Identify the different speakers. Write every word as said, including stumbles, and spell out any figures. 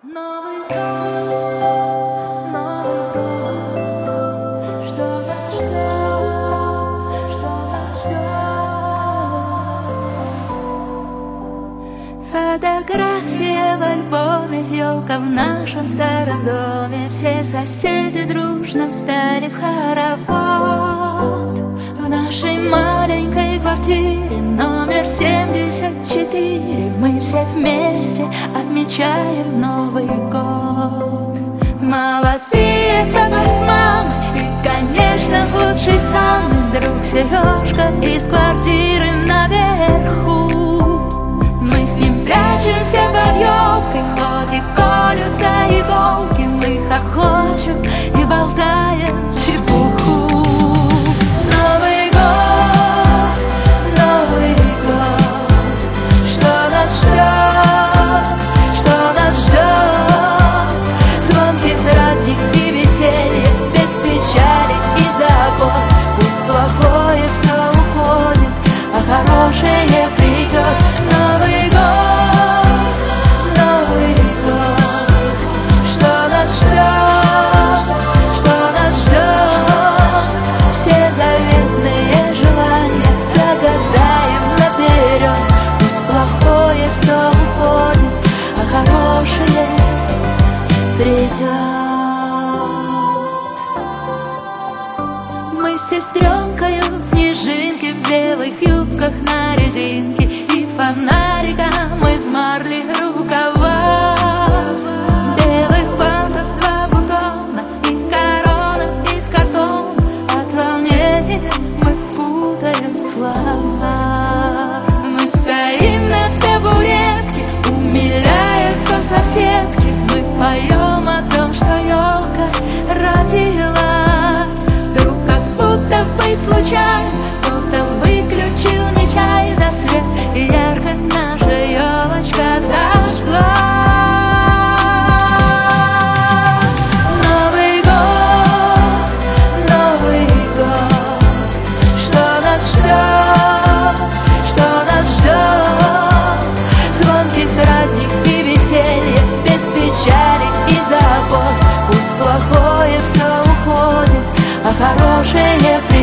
Speaker 1: Новый год, Новый год, что нас ждет, что нас ждет. Фотография в альбоме, елка в нашем старом доме. Все соседи дружно встали в хоровод. В нашей маленькой квартире номер семьдесят четыре мы все вместе отмечаем Новый год. Молодые папа с мамой и, конечно, лучший самый друг Сережка из квартиры наверху. Мы с ним прячемся под елкой, хоть и колются иголки. Мы хохочем и болтаем чепуху. Новый год, Новый год, что нас ждет, что нас ждет. Звонкий праздник и веселье, без печали и забот. Пусть плохое все уходит, а хорошее придет. Новый год, Новый год, что нас ждет, что нас ждет. Все заветные желания загадаем наперед. Пусть плохое все уходит, а хорошее придет. Мы с сестренкою снежинки в белых юбках на резинке и фонариком из марли рукава. Белых бантов два бутона и корона из картона. От волнения мы путаем слова. Мы стоим на табуретке, умиляются соседки. Мы поем о том, что елка родилась. Вдруг как будто бы случайно кто-то выключил нечаянно свет, и ярко наша елочка зажглась. Новый год, Новый год, что нас ждет, что нас ждет. Звонкий праздник и веселье, без печали и забот. Пусть плохое все уходит, а хорошее